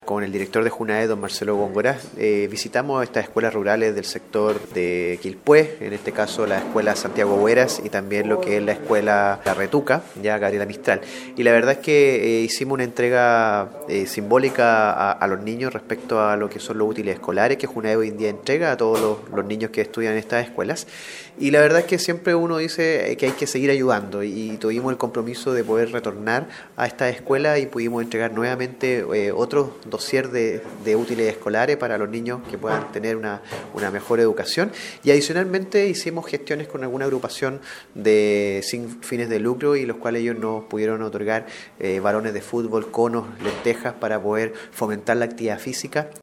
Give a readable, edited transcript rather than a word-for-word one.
con el director de Junaed, don Marcelo Góngora, visitamos estas escuelas rurales del sector de Quilpué, en este caso la escuela Santiago Hueras y también lo que es la escuela La Retuca, ya Gabriela Mistral. Y la verdad es que hicimos una entrega simbólica a los niños respecto a lo que son los útiles escolares que Junaed hoy en día entrega a todos los niños que estudian en estas escuelas. Y la verdad es que siempre uno dice que hay que seguir ayudando y tuvimos el compromiso de poder retornar a esta escuela y pudimos entregar nuevamente otros dossier de útiles escolares para los niños que puedan tener una mejor educación. Y adicionalmente hicimos gestiones con alguna agrupación sin fines de lucro y los cuales ellos nos pudieron otorgar balones de fútbol, conos, lentejas para poder fomentar la actividad física